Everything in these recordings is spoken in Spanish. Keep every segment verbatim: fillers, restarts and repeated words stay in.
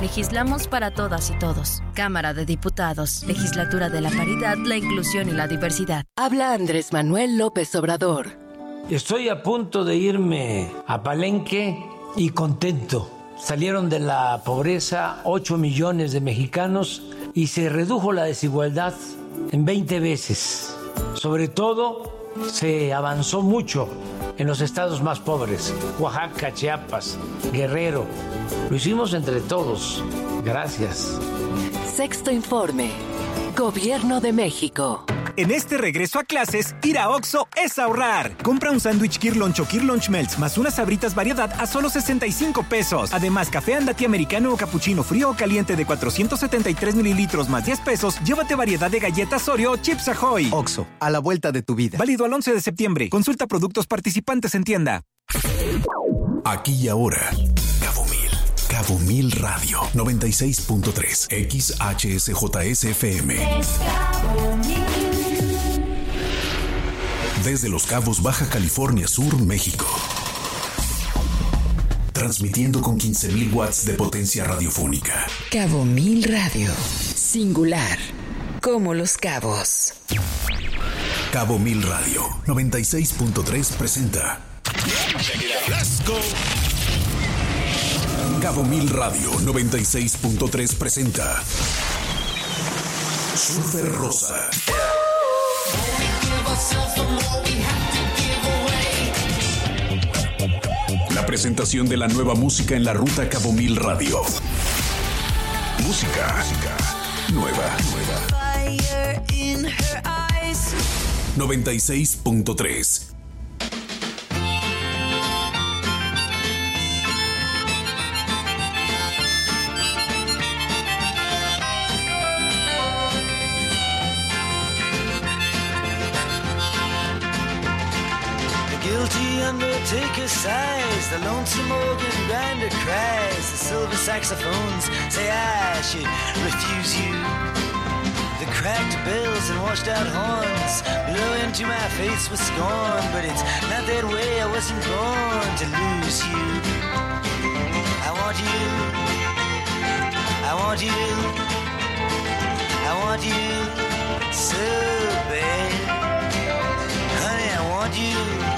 Legislamos para todas y todos. Cámara de Diputados, Legislatura de la Paridad, la Inclusión y la Diversidad. Habla Andrés Manuel López Obrador. Estoy a punto de irme a Palenque y contento. Salieron de la pobreza ocho millones de mexicanos y se redujo la desigualdad en veinte veces. Sobre todo, se avanzó mucho en los estados más pobres, Oaxaca, Chiapas, Guerrero. Lo hicimos entre todos. Gracias. Sexto Informe. Gobierno de México. En este regreso a clases, ir a Oxxo es ahorrar. Compra un sándwich Kir Lunch o Kir Lunch Melts más unas sabritas variedad a solo sesenta y cinco pesos. Además, café andati americano o capuchino frío o caliente de cuatrocientos setenta y tres mililitros más diez pesos. Llévate variedad de galletas Oreo o Chips Ahoy. Oxxo, a la vuelta de tu vida. Válido al once de septiembre. Consulta productos participantes en tienda. Aquí y ahora. Cabo Mil. Cabo Mil Radio. noventa y seis punto tres. X H S J S F M. Desde Los Cabos, Baja California Sur, México. Transmitiendo con quince mil watts de potencia radiofónica. Cabo Mil Radio. Singular. Como Los Cabos. Cabo Mil Radio. noventa y seis punto tres presenta. Let's go. Cabo Mil Radio. noventa y seis punto tres presenta. Surfer Rosa. La presentación de la nueva música en la ruta Cabo Mil Radio. Música, música nueva, nueva. noventa y seis punto tres. Guilty undertaker sighs, the lonesome organ grinder cries, the silver saxophones say I should refuse you. The cracked bells and washed out horns blow into my face with scorn, but it's not that way, I wasn't born to lose you. I want you, I want you, I want you so bad. Honey, I want you.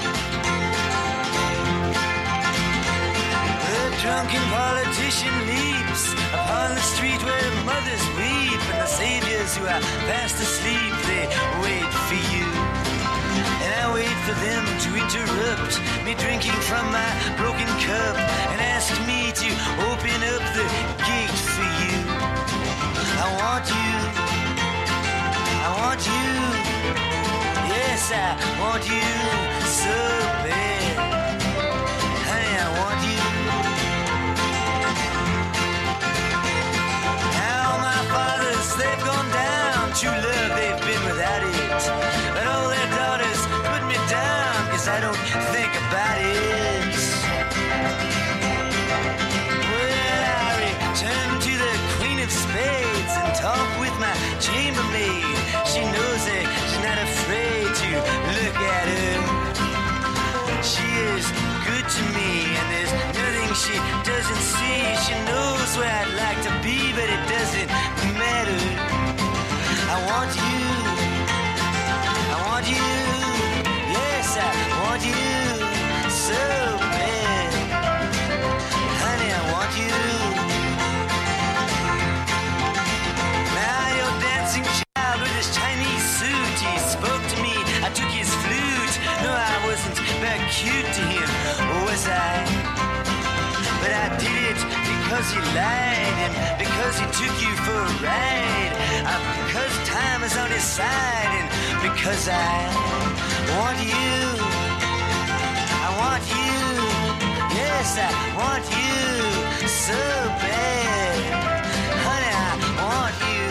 Drunken politician leaps upon the street where mothers weep, and the saviors who are fast asleep, they wait for you. And I wait for them to interrupt me drinking from my broken cup and ask me to open up the gate for you. I want you, I want you, yes I want you so bad. Honey, I want you. They've gone down, true love, they've been without it. But all their daughters put me down, cause I don't think about it. Well, I return to the Queen of Spades and talk with my chambermaid. She knows it, she's not afraid to look at her. She is good to me, and there's nothing she doesn't see. She knows where I'd like to be, but it doesn't matter. I want you, I want you, yes I want you so bad. Honey, I want you. Now your dancing child with his Chinese suit, he spoke to me, I took his flute. No, I wasn't very cute to him, was I? But I did it because he lied and because he took you for a ride. Uh, because time is on his side and because I want you. I want you. Yes, I want you so bad. Honey, I want you.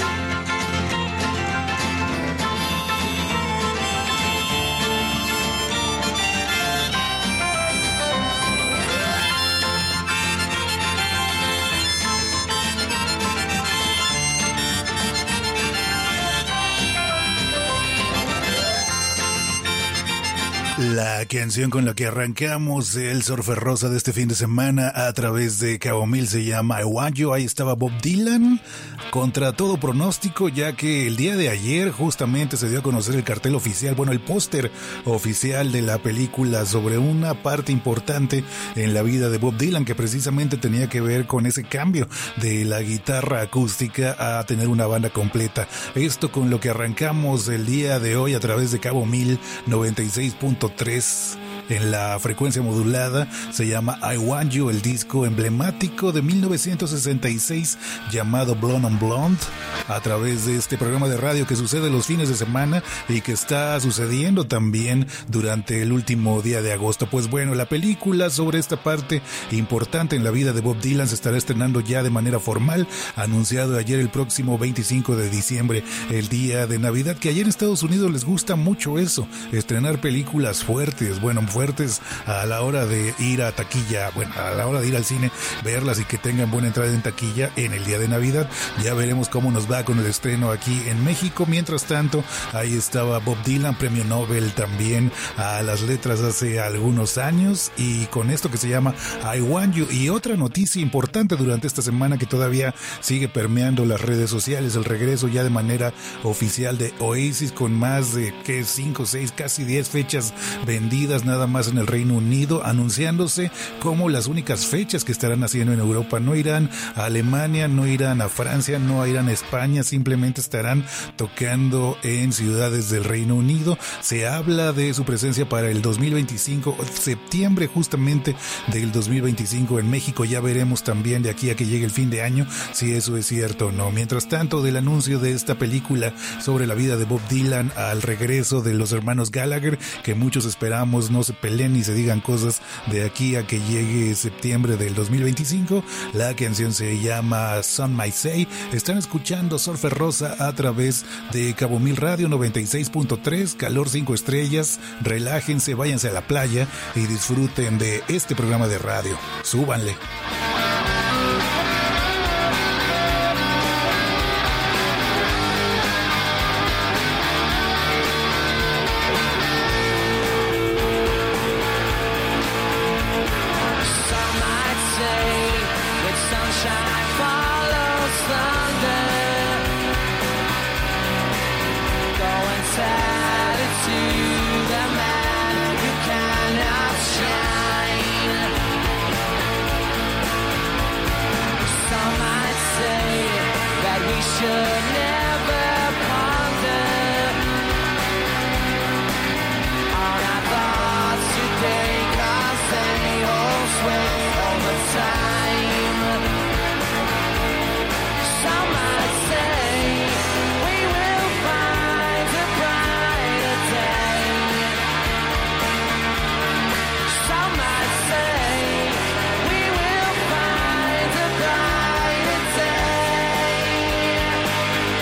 La canción con la que arrancamos el Surfer Rosa de este fin de semana a través de Cabo Mil se llama I Want You. Ahí estaba Bob Dylan contra todo pronóstico, ya que el día de ayer justamente se dio a conocer el cartel oficial, bueno, el póster oficial de la película sobre una parte importante en la vida de Bob Dylan, que precisamente tenía que ver con ese cambio de la guitarra acústica a tener una banda completa. Esto con lo que arrancamos el día de hoy a través de Cabo Mil noventa y seis punto tres en la frecuencia modulada. Se llama I Want You, el disco emblemático de mil novecientos sesenta y seis llamado Blonde on Blonde, a través de este programa de radio que sucede los fines de semana y que está sucediendo también durante el último día de agosto. Pues bueno, la película sobre esta parte importante en la vida de Bob Dylan se estará estrenando ya de manera formal, anunciado ayer el próximo veinticinco de diciembre, el día de Navidad, que ayer en Estados Unidos les gusta mucho eso, estrenar películas fuertes, bueno, fuertes a la hora de ir a taquilla, bueno, a la hora de ir al cine, verlas y que tengan buena entrada en taquilla en el día de Navidad. Ya veremos cómo nos va con el estreno aquí en México. Mientras tanto, ahí estaba Bob Dylan, premio Nobel también a las letras hace algunos años, y con esto que se llama I Want You. Y otra noticia importante durante esta semana que todavía sigue permeando las redes sociales, el regreso ya de manera oficial de Oasis, con más de que cinco, seis, casi diez fechas vendidas nada más en el Reino Unido, anunciándose como las únicas fechas que estarán haciendo en Europa. No irán a Alemania, no irán a Francia, no irán a España, simplemente estarán tocando en ciudades del Reino Unido. Se habla de su presencia para el dos mil veinticinco, septiembre justamente del dos mil veinticinco en México. Ya veremos también de aquí a que llegue el fin de año si eso es cierto o no. Mientras tanto, del anuncio de esta película sobre la vida de Bob Dylan al regreso de los hermanos Gallagher, que muchos esperamos no se peleen y se digan cosas de aquí a que llegue septiembre del dos mil veinticinco. La canción se llama Some Might Say. Están escuchando Surfer Rosa a través de Cabo Mil Radio noventa y seis punto tres, calor cinco estrellas. Relájense, váyanse a la playa y disfruten de este programa de radio. Súbanle. Some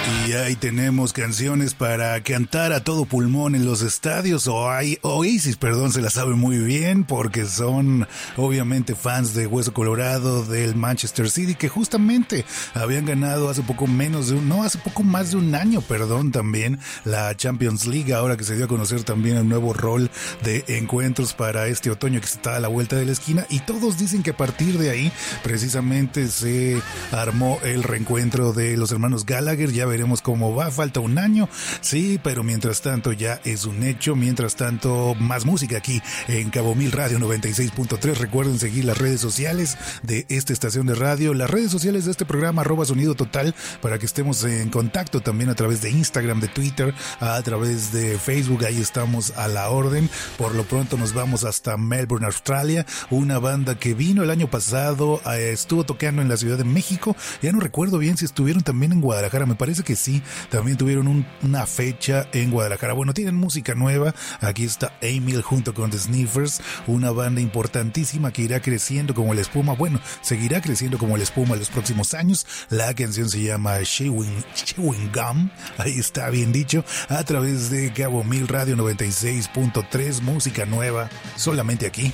Y ahí tenemos canciones para cantar a todo pulmón en los estadios. O hay Oasis, perdón, se la sabe muy bien porque son obviamente fans de Hueso Colorado, del Manchester City, que justamente habían ganado hace poco menos de un, no, hace poco más de un año, perdón, también la Champions League, ahora que se dio a conocer también el nuevo rol de encuentros para este otoño que está a la vuelta de la esquina. Y todos dicen que a partir de ahí precisamente se armó el reencuentro de los hermanos Gallagher. Ya veremos cómo va, falta un año, sí, pero mientras tanto ya es un hecho. Mientras tanto, más música aquí en Cabo Mil Radio noventa y seis punto tres. Recuerden seguir las redes sociales de esta estación de radio, las redes sociales de este programa, arroba Sonido Total, para que estemos en contacto también a través de Instagram, de Twitter, a través de Facebook. Ahí estamos a la orden. Por lo pronto nos vamos hasta Melbourne, Australia, una banda que vino el año pasado, eh, estuvo tocando en la Ciudad de México. Ya no recuerdo bien si estuvieron también en Guadalajara, me parece que sí, también tuvieron un, una fecha en Guadalajara. Bueno, tienen música nueva. Aquí está Emil junto con The Sniffers, una banda importantísima que irá creciendo como la espuma. Bueno, seguirá creciendo como la espuma en los próximos años. La canción se llama Chewing, Chewing Gum, ahí está bien dicho, a través de Cabo Mil Radio noventa y seis punto tres, música nueva, solamente aquí.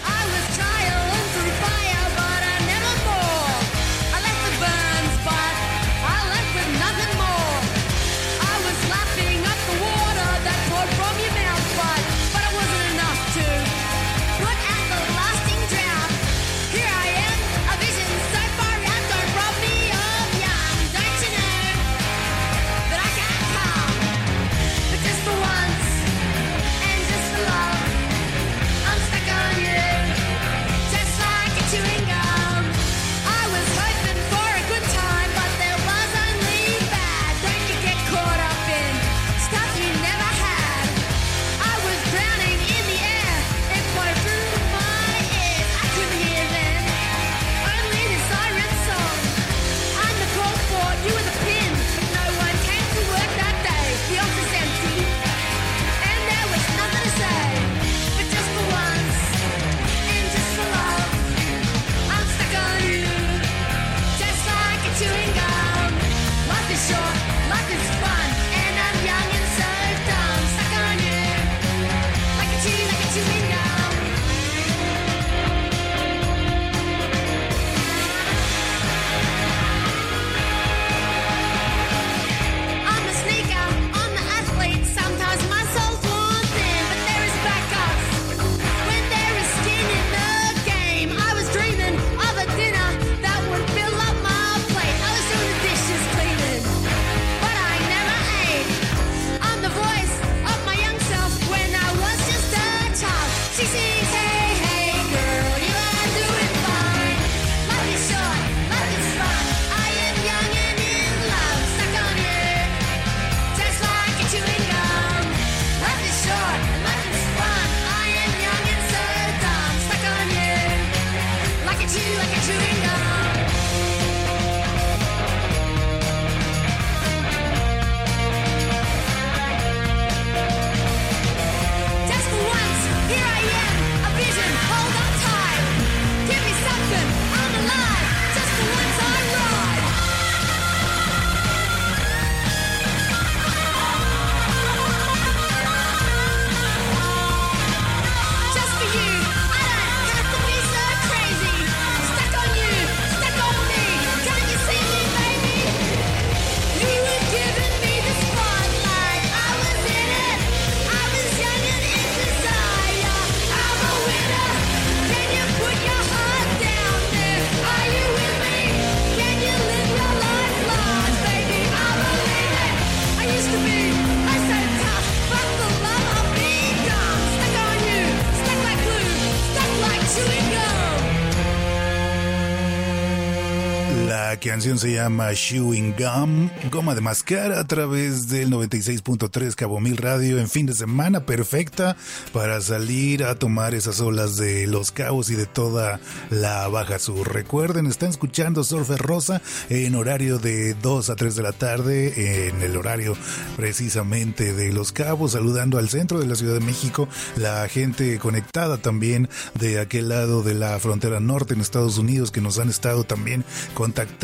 La canción se llama Chewing Gum, goma de mascar, a través del noventa y seis punto tres Cabo Mil Radio en fin de semana, perfecta para salir a tomar esas olas de Los Cabos y de toda la Baja Sur. Recuerden, están escuchando Surfer Rosa en horario de dos a tres de la tarde, en el horario precisamente de Los Cabos, saludando al centro de la Ciudad de México, la gente conectada también de aquel lado de la frontera norte en Estados Unidos, que nos han estado también contactando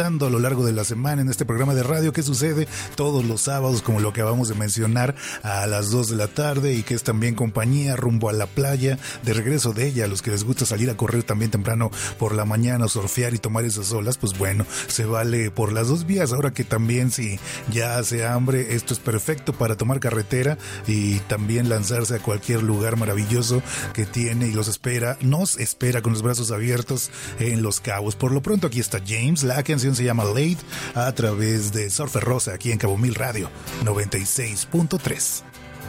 escuchando a lo largo de la semana en este programa de radio que sucede todos los sábados, como lo que acabamos de mencionar, a las dos de la tarde, y que es también compañía rumbo a la playa, de regreso de ella. A los que les gusta salir a correr también temprano por la mañana, surfear y tomar esas olas, pues bueno, se vale por las dos vías. Ahora que también si ya hace hambre, esto es perfecto para tomar carretera y también lanzarse a cualquier lugar maravilloso que tiene y los espera, nos espera con los brazos abiertos en Los Cabos. Por lo pronto aquí está James, la canción se llama Late, a través de Surfer Rosa, aquí en Cabo Mil Radio noventa y seis punto tres.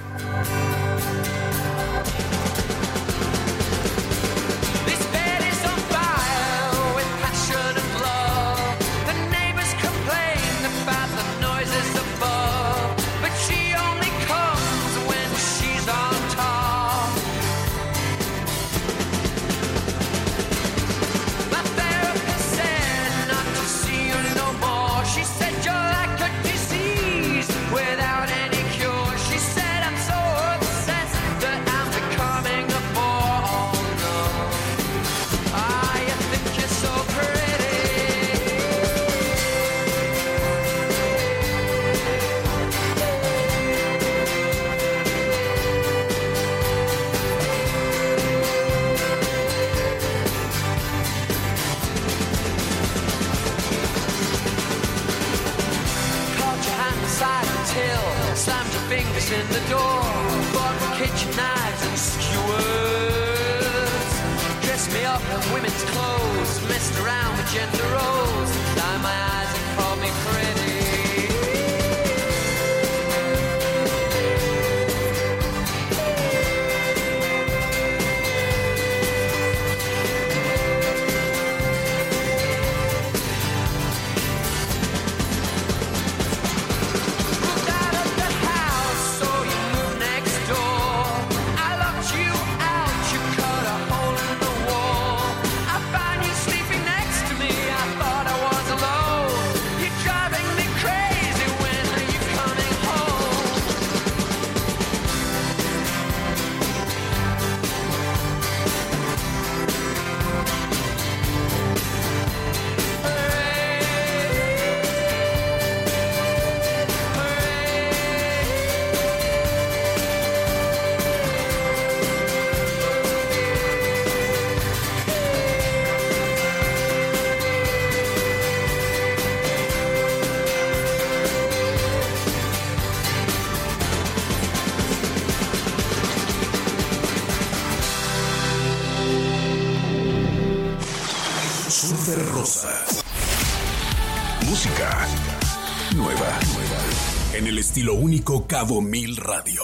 Without any cure, she said I'm so fingers in the door, bought kitchen knives and skewers, dressed me up in women's clothes, messed around with gender roles, lined my eyes and called me pretty. Música nueva, en el estilo único Cabo Mil Radio.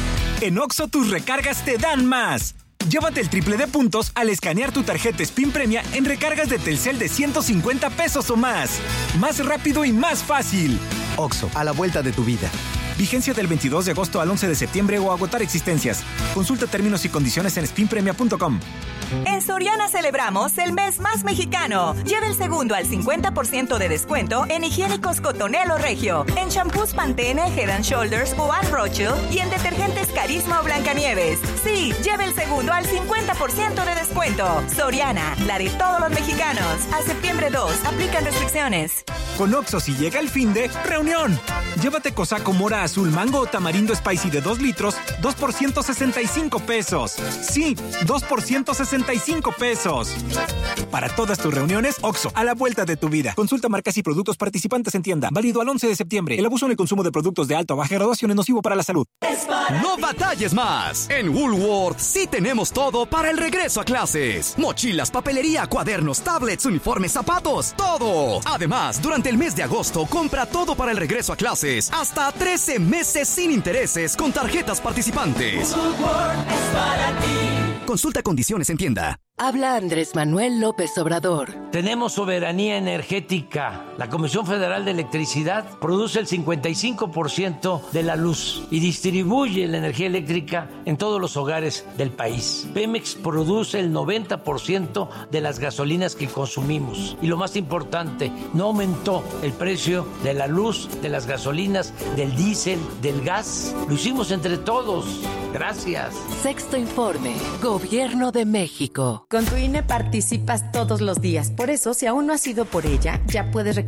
En Oxxo tus recargas te dan más. Llévate el triple de puntos al escanear tu tarjeta Spin Premia en recargas de Telcel de ciento cincuenta pesos o más. Más rápido y más fácil. Oxxo, a la vuelta de tu vida. Vigencia del veintidós de agosto al once de septiembre o agotar existencias. Consulta términos y condiciones en spin premia punto com. En Soriana celebramos el mes más mexicano. Lleva el segundo al cincuenta por ciento de descuento en higiénicos Cotonel o Regio, en shampoos Pantene, Head and Shoulders o Anne Rothschild y en detergentes Carisma o Blancanieves. Sí, lleva el segundo al cincuenta por ciento de descuento. Soriana, la de todos los mexicanos. A septiembre dos, aplican restricciones. Con Oxxo, si llega el fin de reunión. Llévate cosaco mora azul mango o tamarindo spicy de dos litros, dos por ciento sesenta y cinco pesos. Sí, dos por ciento sesenta y cinco pesos. Para todas tus reuniones, Oxxo, a la vuelta de tu vida. Consulta marcas y productos participantes en tienda. Válido al once de septiembre. El abuso en el consumo de productos de alta o baja graduación es nocivo para la salud. No batalles más. En Woolworth sí tenemos todo para el regreso a clases. Mochilas, papelería, cuadernos, tablets, uniformes, zapatos, todo. Además, durante el mes de agosto, compra todo para el regreso a clases. Hasta trece meses sin intereses con tarjetas participantes. Woolworth es para ti. Consulta condiciones en tienda. Habla Andrés Manuel López Obrador. Tenemos soberanía energética. La Comisión Federal de Electricidad produce el cincuenta y cinco por ciento de la luz y distribuye la energía eléctrica en todos los hogares del país. Pemex produce el noventa por ciento de las gasolinas que consumimos. Y lo más importante, no aumentó el precio de la luz, de las gasolinas, del diésel, del gas. Lo hicimos entre todos. Gracias. Sexto Informe. Gobierno de México. Con tu I N E participas todos los días. Por eso, si aún no has ido por ella, ya puedes recoger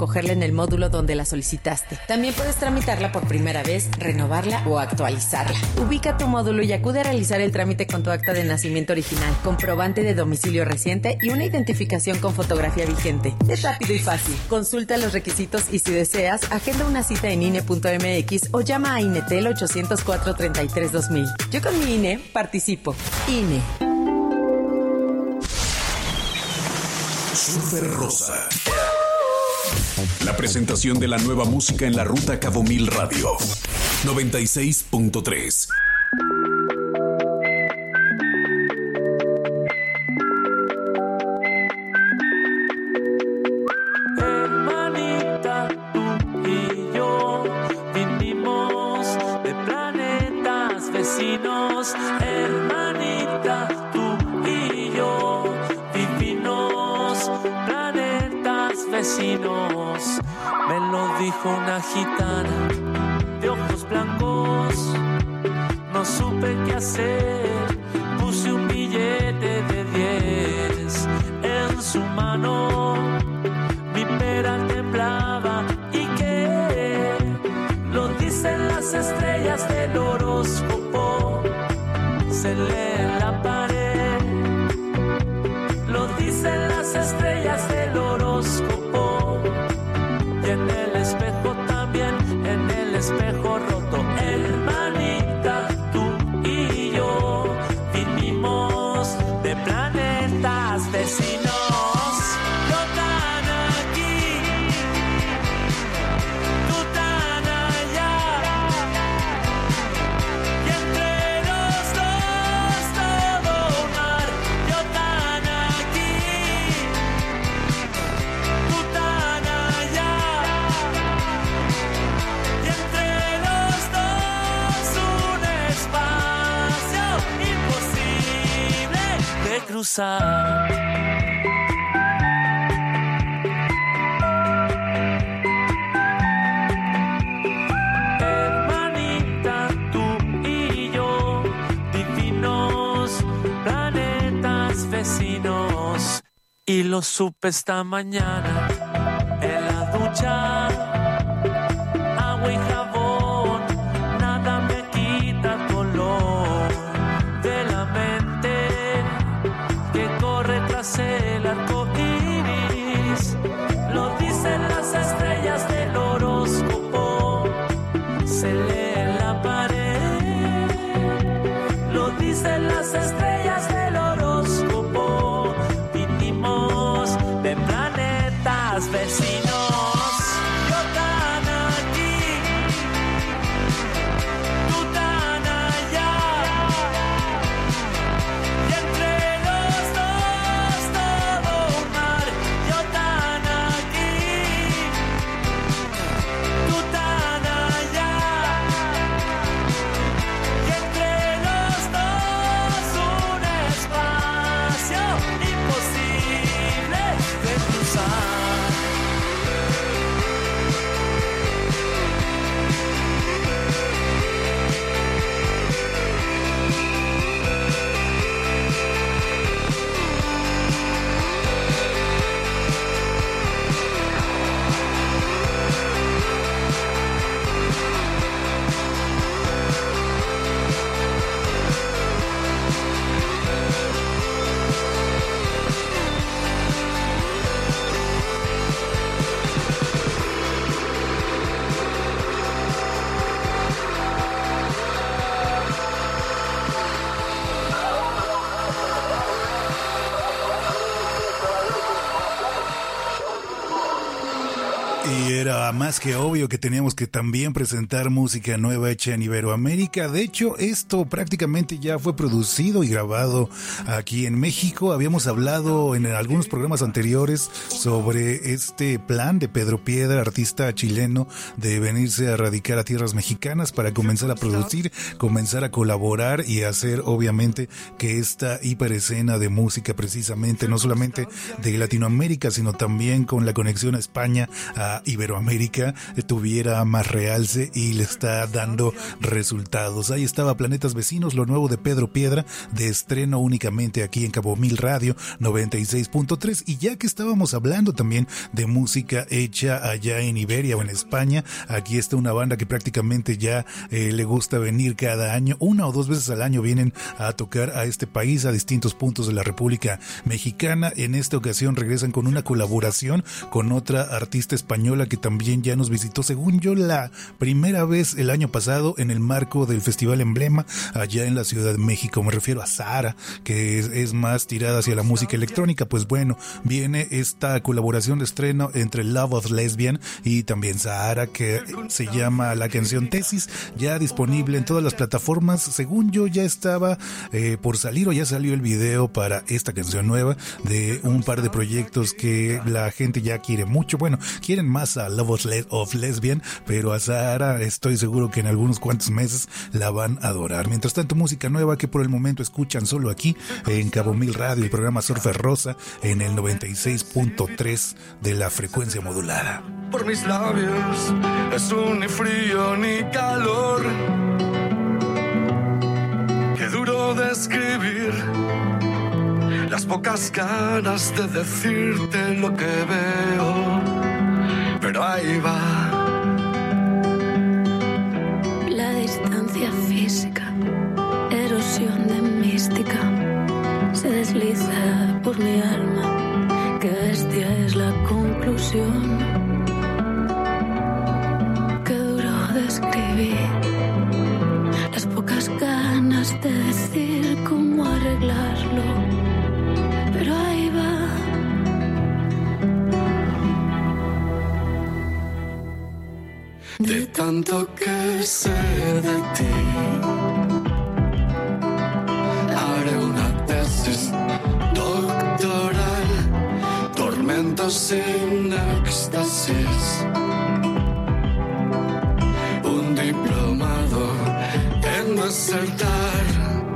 recogerla en el módulo donde la solicitaste. También puedes tramitarla por primera vez, renovarla o actualizarla. Ubica tu módulo y acude a realizar el trámite con tu acta de nacimiento original, comprobante de domicilio reciente y una identificación con fotografía vigente. Es rápido y fácil. Consulta los requisitos y si deseas, agenda una cita en I N E punto M X o llama a INETEL ochocientos cuatro, treinta y tres, dos mil. Yo con mi I N E participo. I N E. Super Rosa. La presentación de la nueva música en la ruta Cabo Mil Radio. noventa y seis punto tres. Hermanita, tú y yo vinimos de planetas vecinos. Hermanita, tú y yo vivimos planetas vecinos. Me lo dijo una gitana de ojos blancos. No supe qué hacer, puse un billete de diez en su mano. Mi pera temblaba y que lo dicen las estrellas del horóscopo. Se lee en la pared, lo dicen las estrellas del horóscopo. Y en el espejo también, en el espejo roto. Hermanita, tú y yo vinimos de planetas vecinos. Yo tan aquí, tú tan allá, y entre los dos todo mar. Yo tan aquí, tú tan allá, y entre los dos un espacio imposible de cruzar. Hermanita, tú y yo, divinos planetas vecinos. Y lo supe esta mañana en la ducha. Agua y jabón, nada me quita color de la mente que corre tras el arco iris. Lo dicen las estrellas del horóscopo. Se lee en la pared, lo dicen las estrellas del horóscopo. Vinimos de planetas vecinos. Yo tan aquí, tú tan allá, y entre los dos todo un mar. Yo tan aquí, tú tan allá, y entre los dos un espacio imposible de cruzar. Y era más que obvio que teníamos que también presentar música nueva hecha en Iberoamérica. De hecho, esto prácticamente ya fue producido y grabado aquí en México. Habíamos hablado en algunos programas anteriores sobre este plan de Pedro Piedra, artista chileno, de venirse a radicar a tierras mexicanas para comenzar a producir, comenzar a colaborar y hacer obviamente que esta hiperescena de música, precisamente no solamente de Latinoamérica, sino también con la conexión a España, a Iberoamérica, lírica eh, tuviera más realce y le está dando resultados. Ahí estaba Planetas Vecinos, lo nuevo de Pedro Piedra, de estreno únicamente aquí en Cabo Mil Radio noventa y seis punto tres. Y ya que estábamos hablando también de música hecha allá en Iberia o en España, aquí está una banda que prácticamente ya eh, le gusta venir cada año, una o dos veces al año vienen a tocar a este país, a distintos puntos de la República Mexicana. En esta ocasión regresan con una colaboración con otra artista española que también ya nos visitó, según yo, la primera vez el año pasado en el marco del Festival Emblema allá en la Ciudad de México. Me refiero a Sahara, que es, es más tirada hacia la música electrónica. Pues bueno, viene esta colaboración de estreno entre Love of Lesbian y también Sahara, que se llama la canción Tesis, ya disponible en todas las plataformas. Según yo, ya estaba eh, por salir o ya salió el video para esta canción nueva de un par de proyectos que la gente ya quiere mucho. Bueno, quieren más a Love of, Le- of Lesbian, pero a Sahara estoy seguro que en algunos cuantos meses la van a adorar. Mientras tanto, música nueva que por el momento escuchan solo aquí en Cabo Mil Radio, el programa Surfer Rosa en el noventa y seis punto tres de la frecuencia modulada. Por mis labios es un ni frío ni calor. Qué duro describir las pocas ganas de decirte lo que veo, pero ahí va. La distancia física, erosión de mística, se desliza por mi alma. Qué bestia es la conclusión. Qué duro describir las pocas ganas de decir cómo arreglarlo, pero ahí va. De tanto que sé de ti, haré una tesis doctoral, tormentos sin éxtasis, un diplomado en desertar.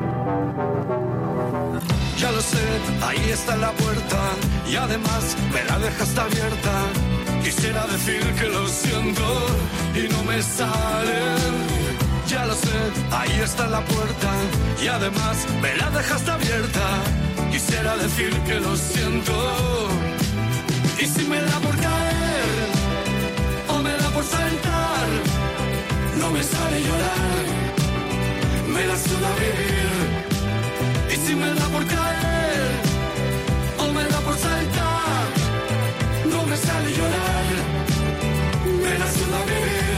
Ya lo sé, ahí está la puerta y además me la dejaste abierta. Quisiera decir que lo siento y no me sale. Ya lo sé, ahí está la puerta y además me la dejaste abierta. Quisiera decir que lo siento. Y si me da por caer o me da por saltar, no me sale llorar, me la suda vivir. Y si me da por caer o me da por saltar, no me sale llorar, me la suda vivir.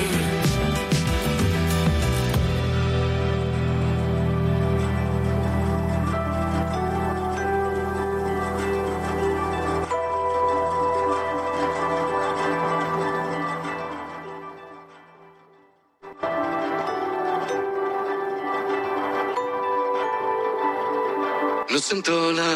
Lo siento, la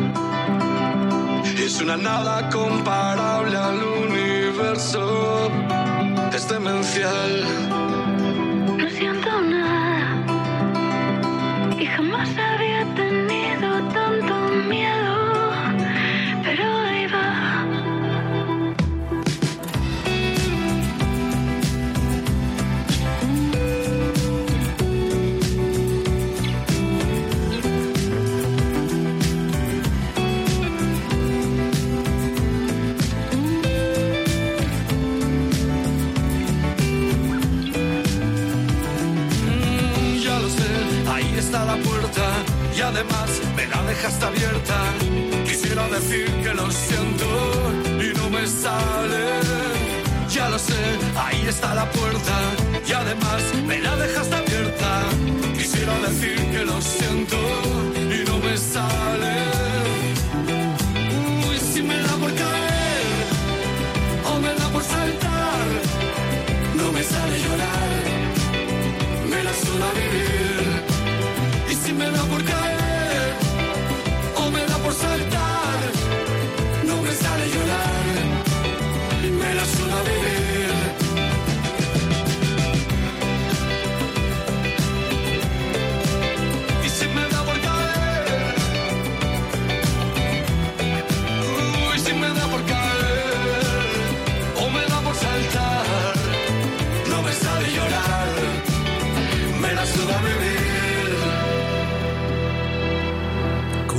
es una nada comparable al universo, es demencial. No siento nada y jamás había tenido tanto miedo, pero ahí va. Está la puerta y además me la dejaste abierta. Quisiera decir que lo siento y no me sale. Ya lo sé, ahí está la puerta y además me la dejaste abierta. Quisiera decir que lo siento y no me sale. Uy, si me da por caer o me da por saltar, no me sale llorar, me la suda vivir. Y si me da por caer o me da por saltar, no me sale llorar, me la suda vivir.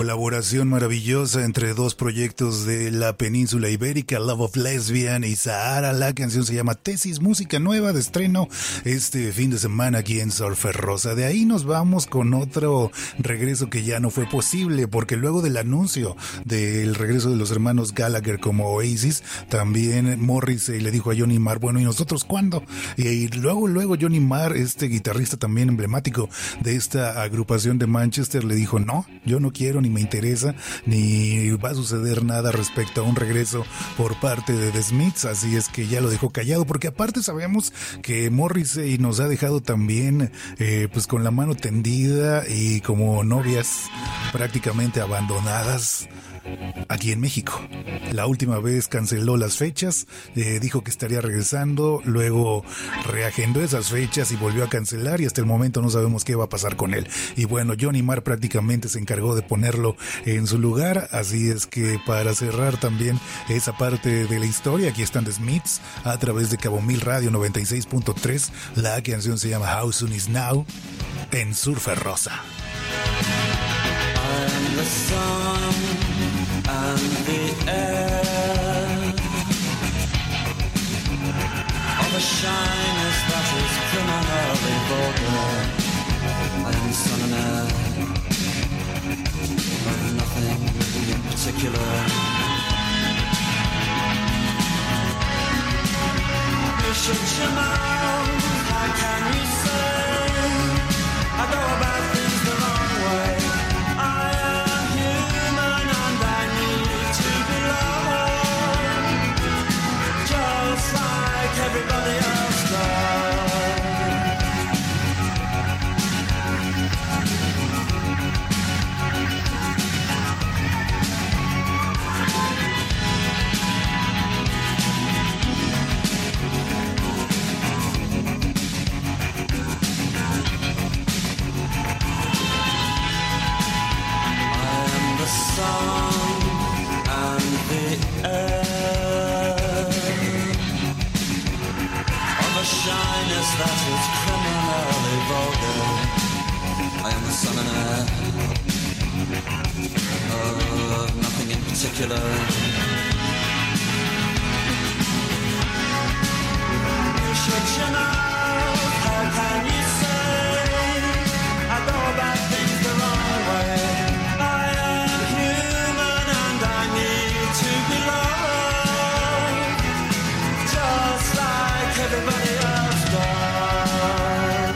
colaboración maravillosa entre dos proyectos de la península ibérica, Love of Lesbian y Sahara. La canción se llama Tesis, música nueva de estreno este fin de semana aquí en Surfer Rosa. De ahí nos vamos con otro regreso que ya no fue posible, porque luego del anuncio del regreso de los hermanos Gallagher como Oasis, también Morrissey le dijo a Johnny Marr, bueno, ¿y nosotros cuándo? Y luego, luego Johnny Marr, este guitarrista también emblemático de esta agrupación de Manchester, le dijo, no, yo no quiero, ni me interesa, ni va a suceder nada respecto a un regreso por parte de The Smiths, así es que ya lo dejó callado, porque aparte sabemos que Morrissey nos ha dejado también eh, pues con la mano tendida y como novias prácticamente abandonadas aquí en México. La última vez canceló las fechas, eh, dijo que estaría regresando, luego reagendó esas fechas y volvió a cancelar, y hasta el momento no sabemos qué va a pasar con él. Y bueno, Johnny Marr prácticamente se encargó de ponerlo en su lugar, así es que para cerrar también esa parte de la historia, aquí están The Smiths a través de Cabo Mil Radio noventa y seis punto tres. La canción se llama How Soon Is Now en Surfer Rosa. I'm the sun and the air of a shyness that is criminally vulgar. I am the sun and air of nothing in particular. You shut your mouth, how can you say I go about things the wrong way? I am human and I need to be loved, just like everybody else does. Sun and the air of a shyness that is criminally vulgar. I am the sun and air of nothing in particular. You shut your mouth, how can you say I go about things the wrong way? Everybody else does.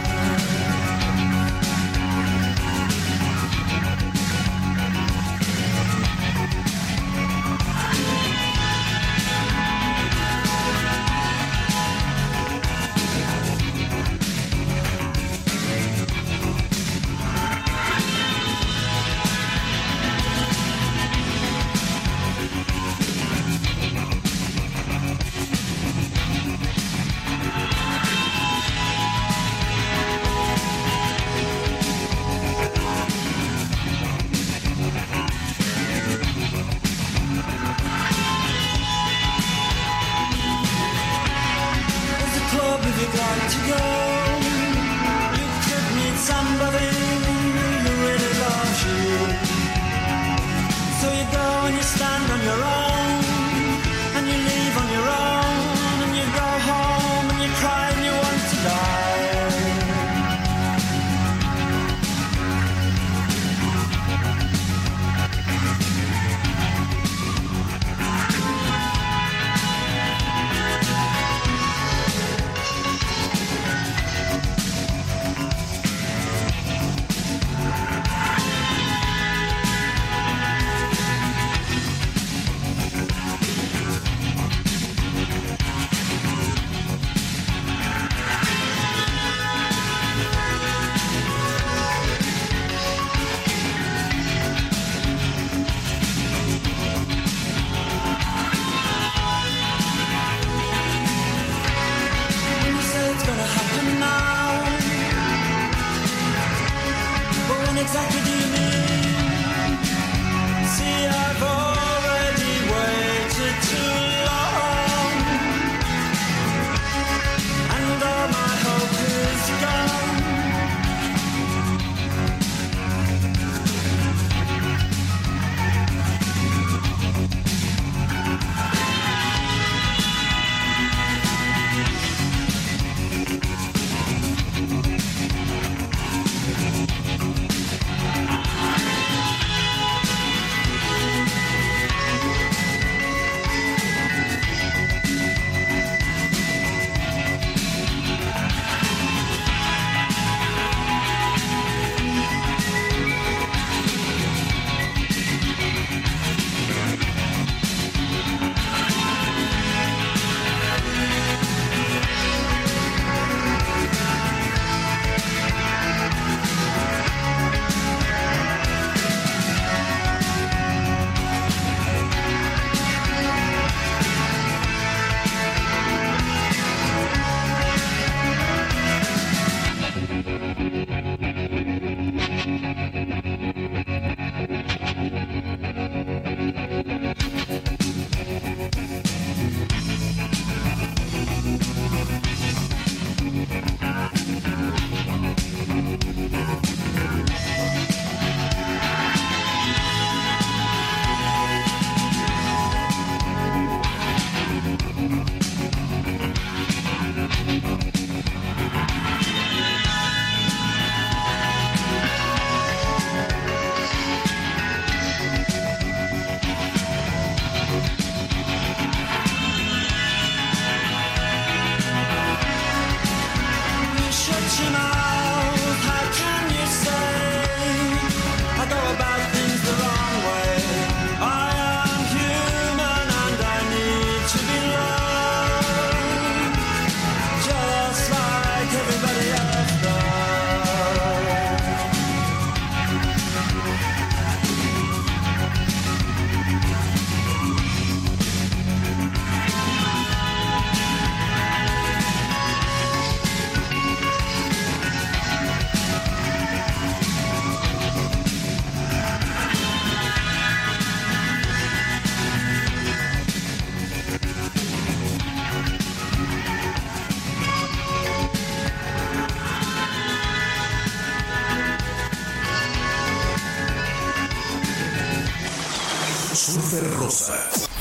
Rosa.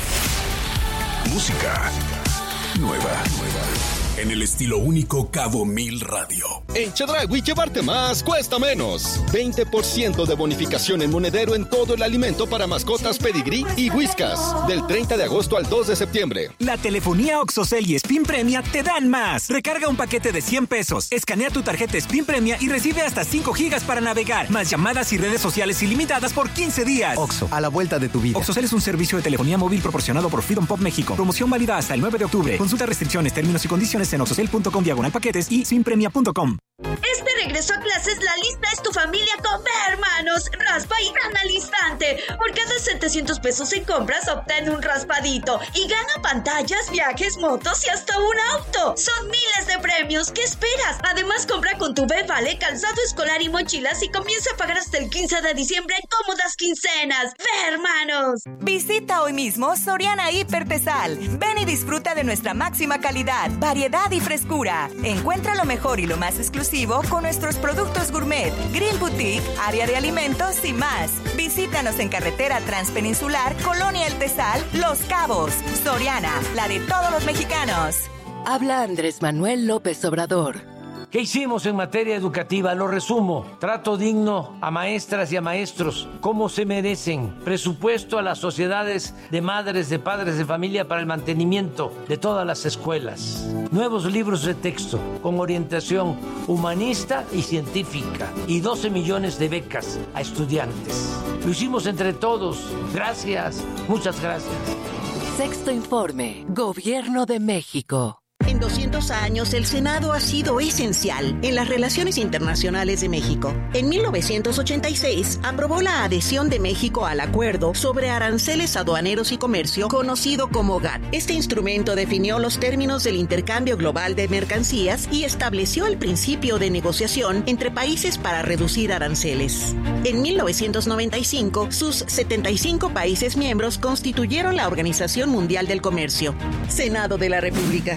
Música nueva, nueva. En el estilo único Cabo Mil Radio. En Chedraui llevarte más cuesta menos. veinte por ciento de bonificación en monedero en todo el alimento para mascotas Pedigrí y Whiskas. Del treinta de agosto al dos de septiembre. La telefonía Oxocel y Spin Premia te dan más. Recarga un paquete de cien pesos. Escanea tu tarjeta Spin Premia y recibe hasta cinco gigas para navegar. Más llamadas y redes sociales ilimitadas por quince días. Oxo, a la vuelta de tu vida. Oxocel es un servicio de telefonía móvil proporcionado por Freedom Pop México. Promoción válida hasta el nueve de octubre. Consulta restricciones, términos y condiciones en oxocel.com diagonal paquetes y spinpremia punto com. Este regreso a clases, la lista es tu familia con B, hermanos. Raspa y gana al instante. Por cada setecientos pesos en compras, obtén un raspadito y gana pantallas, viajes, motos y hasta un auto. Son miles de premios. ¿Qué esperas? Además, compra con tu B Vale calzado escolar y mochilas y comienza a pagar hasta el quince de diciembre en cómodas quincenas. B, hermanos. Visita hoy mismo Soriana Hipertesal. Ven y disfruta de nuestra máxima calidad, variedad y frescura. Encuentra lo mejor y lo más exclusivo con nuestros productos gourmet, Grill Boutique, área de alimentos y más. Visítanos en carretera transpeninsular, Colonia El Tesal, Los Cabos. Soriana, la de todos los mexicanos. Habla Andrés Manuel López Obrador. ¿Qué hicimos en materia educativa? Lo resumo. Trato digno a maestras y a maestros, como se merecen. Presupuesto a las sociedades de madres, de padres de familia para el mantenimiento de todas las escuelas. Nuevos libros de texto con orientación humanista y científica. Y doce millones de becas a estudiantes. Lo hicimos entre todos. Gracias. Muchas gracias. Sexto informe. Gobierno de México. En doscientos años, el Senado ha sido esencial en las relaciones internacionales de México. En mil novecientos ochenta y seis, aprobó la adhesión de México al Acuerdo sobre Aranceles Aduaneros y Comercio, conocido como G A T T. Este instrumento definió los términos del intercambio global de mercancías y estableció el principio de negociación entre países para reducir aranceles. En mil novecientos noventa y cinco, sus setenta y cinco países miembros constituyeron la Organización Mundial del Comercio. Senado de la República.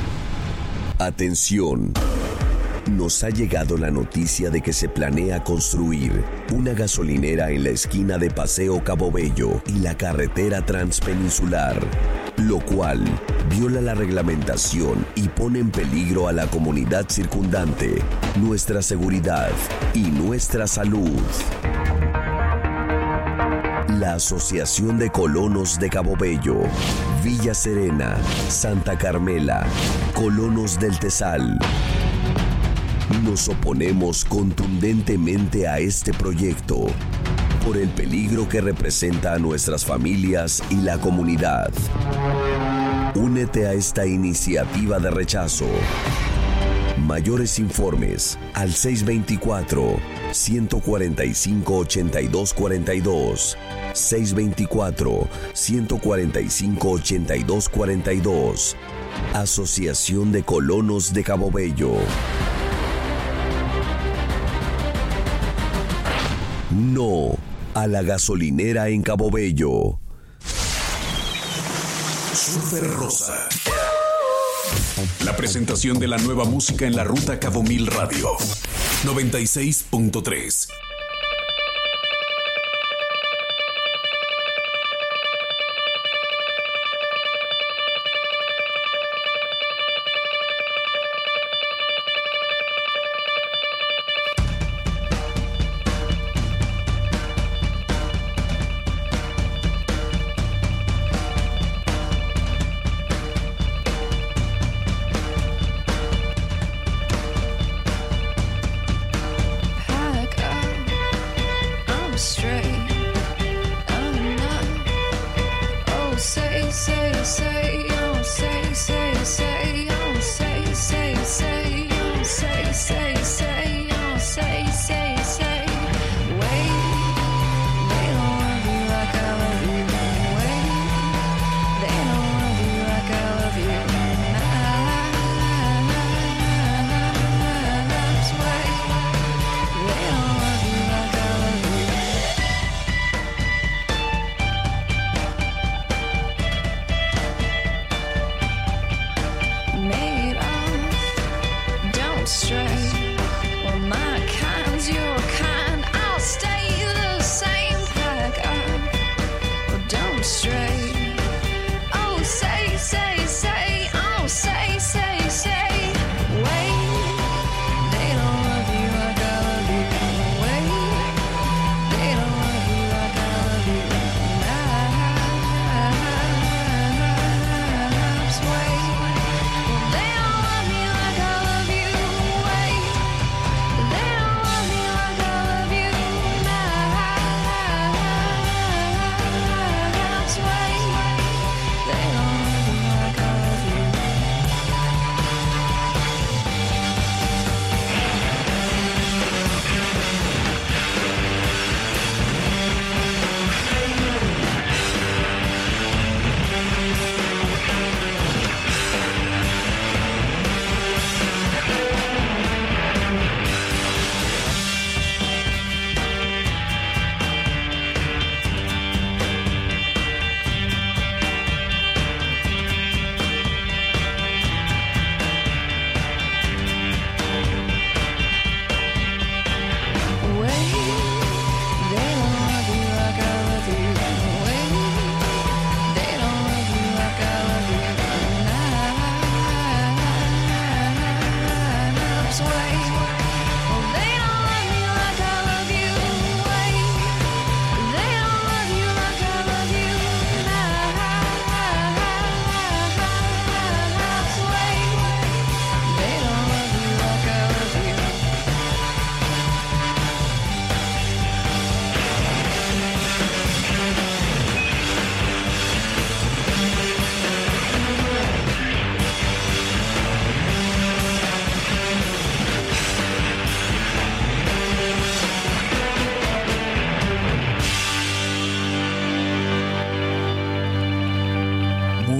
Atención. Nos ha llegado la noticia de que se planea construir una gasolinera en la esquina de Paseo Cabo Bello y la carretera transpeninsular, lo cual viola la reglamentación y pone en peligro a la comunidad circundante, nuestra seguridad y nuestra salud. La Asociación de Colonos de Cabo Bello, Villa Serena, Santa Carmela, Colonos del Tesal. Nos oponemos contundentemente a este proyecto por el peligro que representa a nuestras familias y la comunidad. Únete a esta iniciativa de rechazo. Mayores informes al seis veinticuatro, ciento cuarenta y cinco, ochenta y dos cuarenta y dos. seis veinticuatro, ciento cuarenta y cinco, ochenta y dos cuarenta y dos. Asociación de Colonos de Cabo Bello. No a la gasolinera en Cabo Bello. Super Rosa. La presentación de la nueva música en la ruta Cabo Mil Radio. noventa y seis punto tres. Stray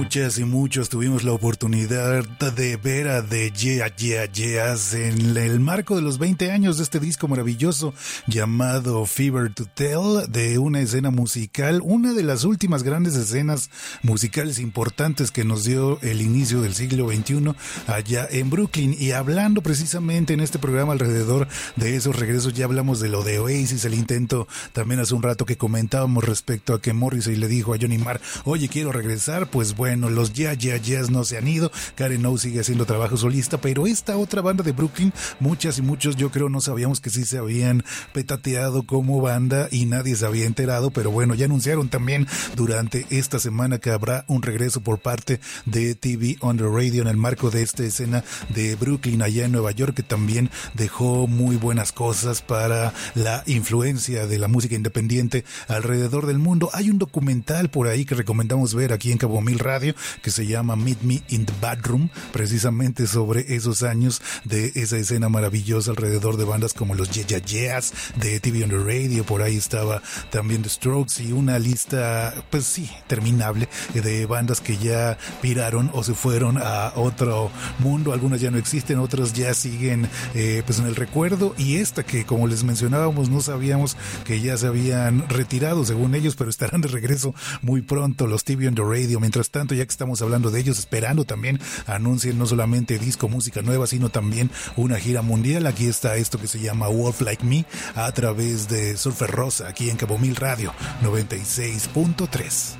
Muchas y muchos tuvimos la oportunidad de ver a The Yeah Yeah Yeahs en el marco de los veinte años de este disco maravilloso llamado Fever to Tell, de una escena musical, una de las últimas grandes escenas musicales importantes que nos dio el inicio del siglo veintiuno allá en Brooklyn. Y hablando precisamente en este programa alrededor de esos regresos, ya hablamos de lo de Oasis, el intento también hace un rato que comentábamos respecto a que Morrissey le dijo a Johnny Marr, oye, quiero regresar. Pues bueno, los Yeah Yeah Yeahs no se han ido, Karen O sigue haciendo trabajo solista, pero esta otra banda de Brooklyn, muchas y muchos yo creo no sabíamos que sí se habían petateado como banda y nadie se había enterado, pero bueno, ya anunciaron también durante esta semana que habrá un regreso por parte de T V on the Radio en el marco de esta escena de Brooklyn allá en Nueva York, que también dejó muy buenas cosas para la influencia de la música independiente alrededor del mundo. Hay un documental por ahí que recomendamos ver aquí en Cabo Mil Radio que se llama Meet Me in the Bedroom, precisamente sobre esos años de esa escena maravillosa alrededor de bandas como los Yeah Yeah Yeahs, de T V on the Radio. Por ahí estaba también The Strokes y una lista, pues sí, terminable de bandas que ya viraron o se fueron a otro mundo. Algunas ya no existen, otras ya siguen eh, pues en el recuerdo, y esta que, como les mencionábamos, no sabíamos que ya se habían retirado según ellos, pero estarán de regreso muy pronto, los T V on the Radio. Mientras tanto, ya que estamos hablando de ellos, esperando también anuncien no solamente disco, música nueva, sino también una gira mundial. Aquí está esto que se llama Wolf Like Me a través de Surfer Rosa, aquí en Cabo Mil Radio noventa y seis punto tres.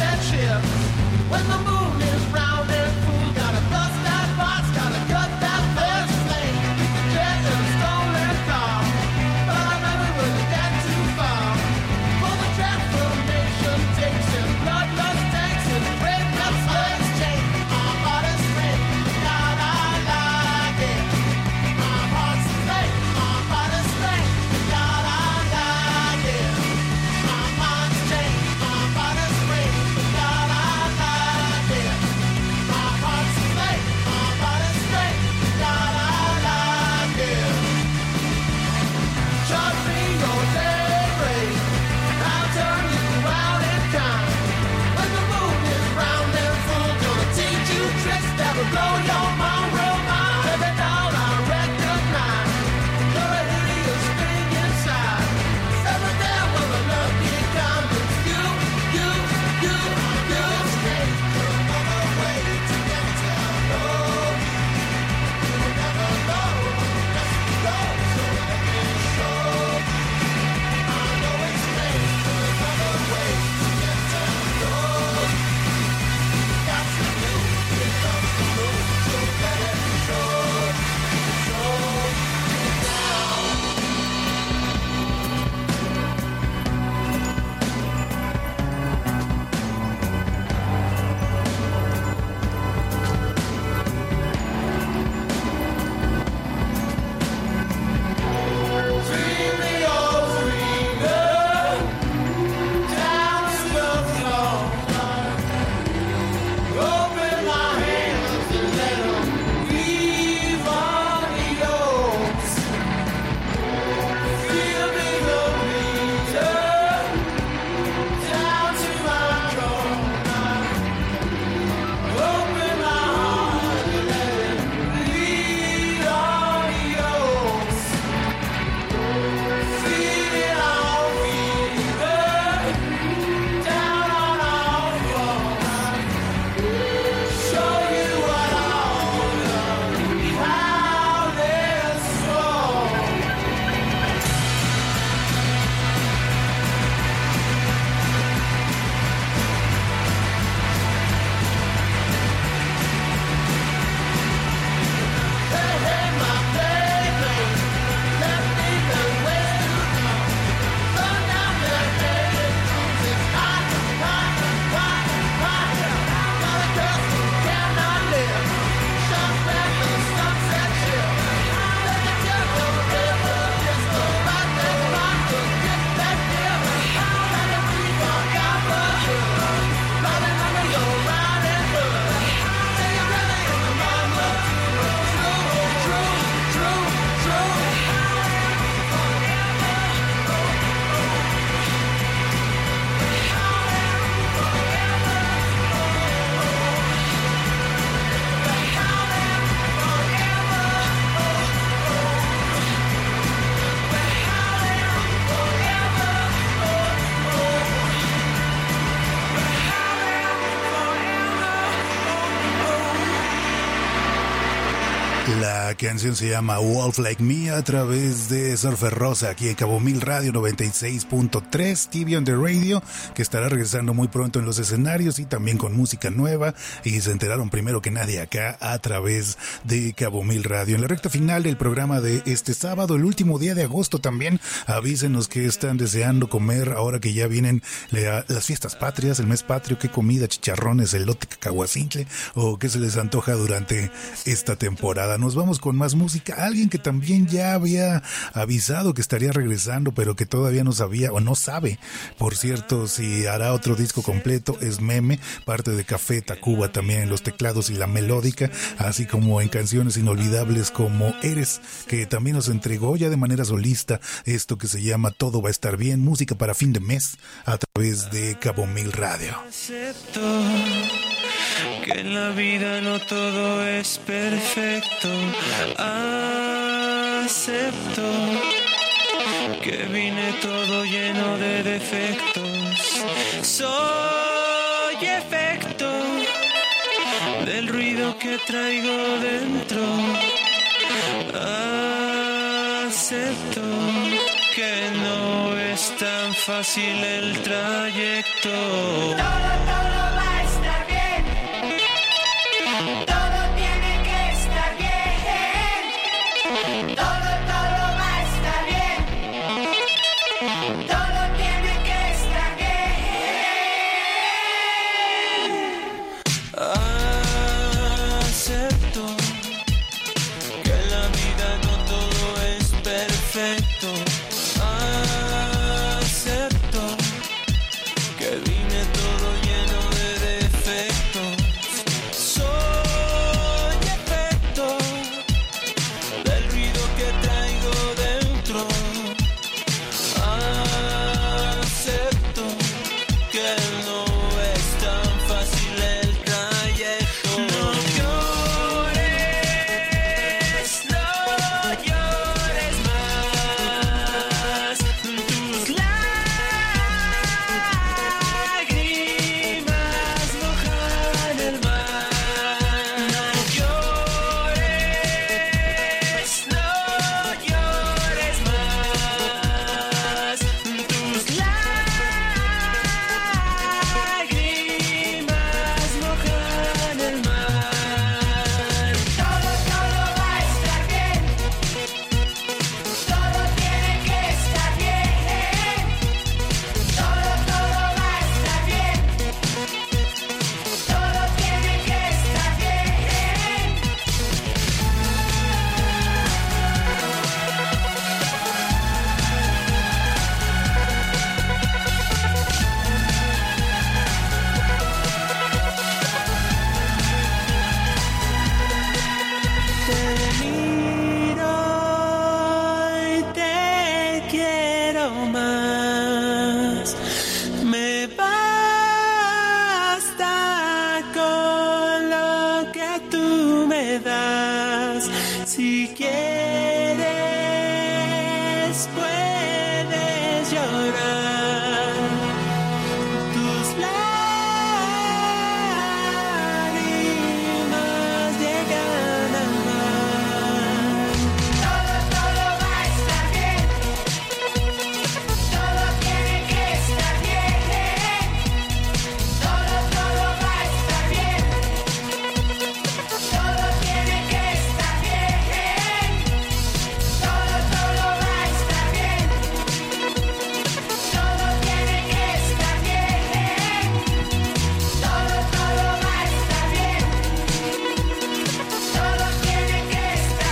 When the moon is round and full, gotta bust that box, gotta cut that La canción se llama Wolf Like Me a través de Surfer Rosa aquí en Cabo Mil Radio noventa y seis punto tres, T V on the Radio, que estará regresando muy pronto en los escenarios y también con música nueva, y se enteraron primero que nadie acá a través de Cabo Mil Radio. En la recta final del programa de este sábado, el último día de agosto también, avísenos que están deseando comer ahora que ya vienen la, las fiestas patrias, el mes patrio, qué comida, chicharrones, elote, cacahuacintle o qué se les antoja durante esta temporada. Nos vamos con más música. Alguien que también ya había avisado que estaría regresando, pero que todavía no sabía o no sabe, por cierto, si hará otro disco completo, es Meme, parte de Café Tacuba también en los teclados y la melódica, así como en canciones inolvidables como Eres, que también nos entregó ya de manera solista esto que se llama Todo va a estar bien, música para fin de mes a través de Cabo Mil Radio. Acepto que en la vida no todo es perfecto. Acepto que vine todo lleno de defectos. Soy efecto del ruido que traigo dentro. Acepto que no es tan fácil el trayecto. Todo, todo va a estar bien. Todo tiene que estar bien. Todo, todo va a estar bien. Todo tiene que estar bien. Acepto que en la vida no todo es perfecto. Acepto que vine todo lleno de defectos. Soy efecto del ruido que traigo dentro. Acepto que no es tan fácil el trayecto. No llores, no llores más. Tus lágrimas mojan el mar. No llores, no llores más. Tus lágrimas mojan el mar. Todo, todo va a estar bien. Todo tiene que estar bien. Todo, todo va a estar bien. Todo tiene que estar bien. Te miro y te quiero más. Me basta con lo que tú me das. Si quieres puedes llorar. Tus lágrimas llegan al mar. Todo, todo va a estar bien. Todo tiene que estar bien. Todo, todo va a estar bien. Todo tiene que estar bien. Todo, todo va a estar bien. Todo tiene que estar bien. Todo, todo va a estar bien. Todo tiene que estar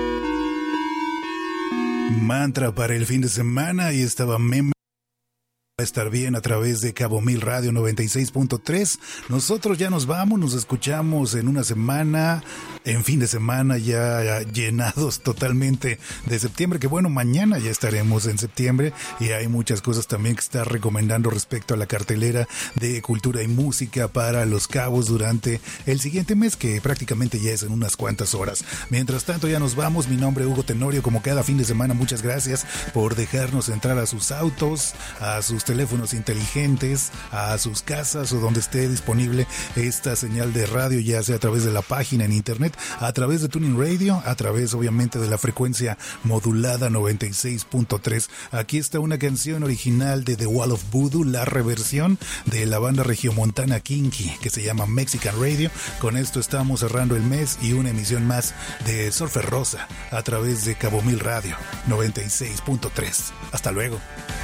Mantra para el fin de semana y estaba Meme Va a estar bien a través de Cabo Mil Radio noventa y seis punto tres. Nosotros ya nos vamos, nos escuchamos en una semana, en fin de semana ya llenados totalmente de septiembre, que bueno, mañana ya estaremos en septiembre y hay muchas cosas también que estar recomendando respecto a la cartelera de cultura y música para Los Cabos durante el siguiente mes, que prácticamente ya es en unas cuantas horas. Mientras tanto ya nos vamos, mi nombre es Hugo Tenorio, como cada fin de semana, muchas gracias por dejarnos entrar a sus autos, a sus teléfonos inteligentes, a sus casas o donde esté disponible esta señal de radio, ya sea a través de la página en internet, a través de Tuning Radio, a través obviamente de la frecuencia modulada noventa y seis punto tres. Aquí está una canción original de The Wall of Voodoo, la reversión de la banda regiomontana Kinky, que se llama Mexican Radio. Con esto estamos cerrando el mes y una emisión más de Surfer Rosa a través de Cabo Mil Radio noventa y seis punto tres. Hasta luego.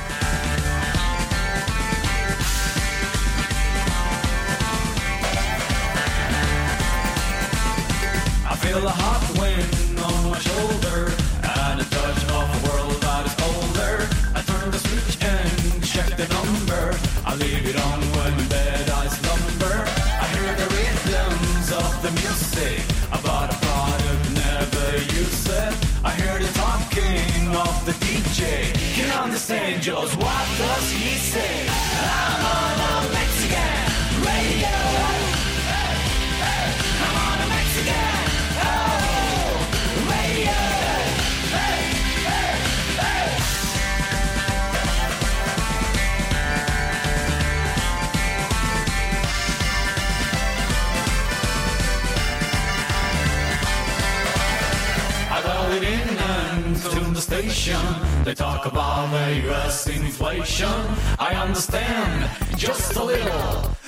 I feel a hot wind on my shoulder and a touch of a world that is older. I turn the switch and check the number. I leave it on when in bed I slumber. I hear the rhythms of the music about a product never used it. I hear the talking of the D J. Can understand just what does he say? I'm on a Mexican radio. Hey, hey, I'm on a Mexican. To the station, they talk about the U S inflation. I understand just a little.